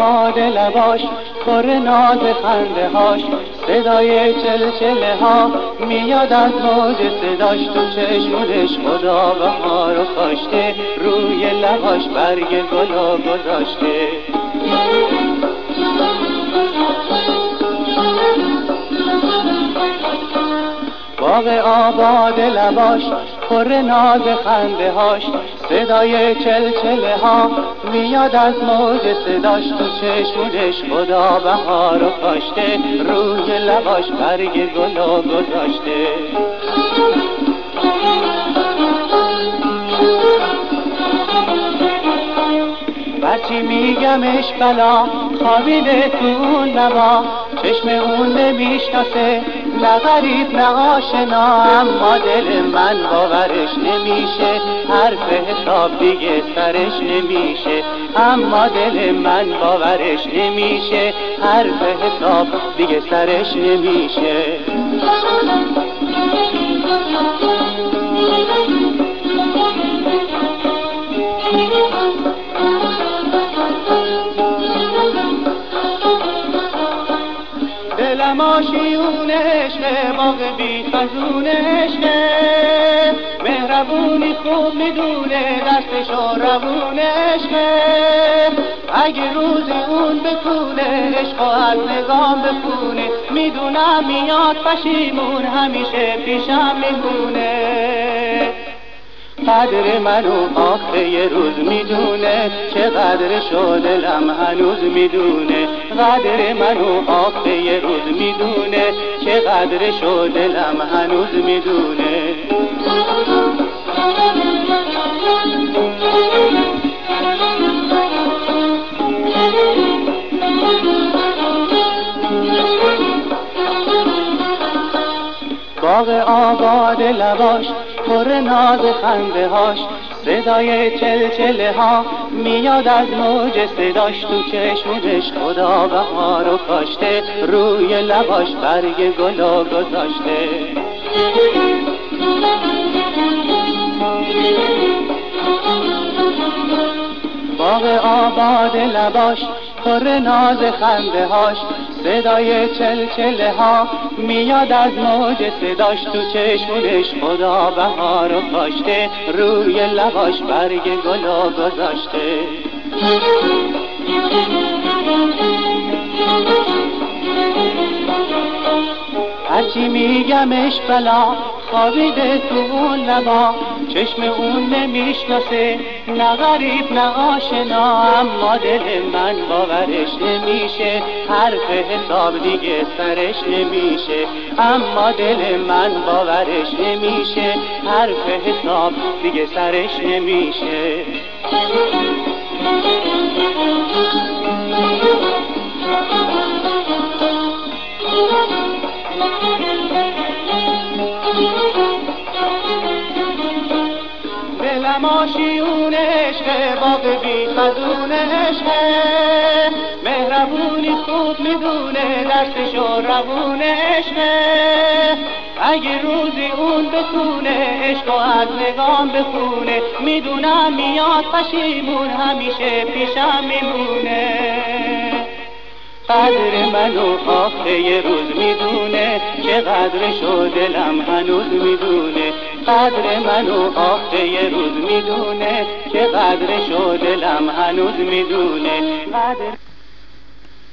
آباد لباش پر ناز خنده هاش، صدای چلچله ها میاد از موج صداش، تو چشمونش خدا بهار رو کاشته، روی لباش برگ گلا گذاشته. باغ آباد لباش پر ناز خنده هاش، صدای چلچله ها میاد از موج صداش، تو چشمونش خدا بهار رو کاشته، روی لباش برگ گلا گذاشته. برچی میگمش بلا خوابیده تو اون نوا، چشم اون نمیشناسه نه غریب نه آشنا، اما دل من باورش نمیشه، حرف حساب دیگه سرش نمیشه، اما دل من باورش نمیشه، حرف حساب دیگه سرش نمیشه. دلم آشیون عشقه، باغ بی فزون عشقه، مهربونی خوب میدونه، دستشو روون عشقه، اگه روزی اون بتونه عشقو از نگام بخونه، میدونم میاد پشیمون همیشه پیشم میمونه. قدر منو آخه یه روز میدونه، چقدر شو دلم هنوز میدونه، قدر منو آخه یه روز میدونه، چقدر شو دلم هنوز میدونه. باغ آباد لباش پر ناز خنده هاش، صدای چلچله ها میاد از موج صداش، تو چشمونش خدا بهار رو کاشته، روی لباش برگ گلا گذاشته. باغ آباد لباش پر ناز خنده هاش، صدای چلچله ها میاد از موج صداش، تو چشمونش خدا بهار رو کاشته، روی لباش برگ گلا گذاشته. هرچی میگمش بلا خوابیده تو اون لبا، چشم اون نمیشناسه نه غریب نه آشنا، اما دل من باورش نمیشه، حرف حساب دیگه سرش نمیشه، اما دل من باورش نمیشه، حرف حساب دیگه سرش نمیشه. دلم آشیون عشقه، باغ بی خزون عشقه، مهربونی خوب میدونه، درسشو روون عشقه، اگه روزی اون بتونه عشقو از نگام بخونه، میدونم میاد پشیمون همیشه پیشم میمونه. قدر منو آخه یه روز میدونه، چقدر شو دلم هنوز میدونه، قدر منو آخه یه روز میدونه، چقدر شو دلم هنوز میدونه.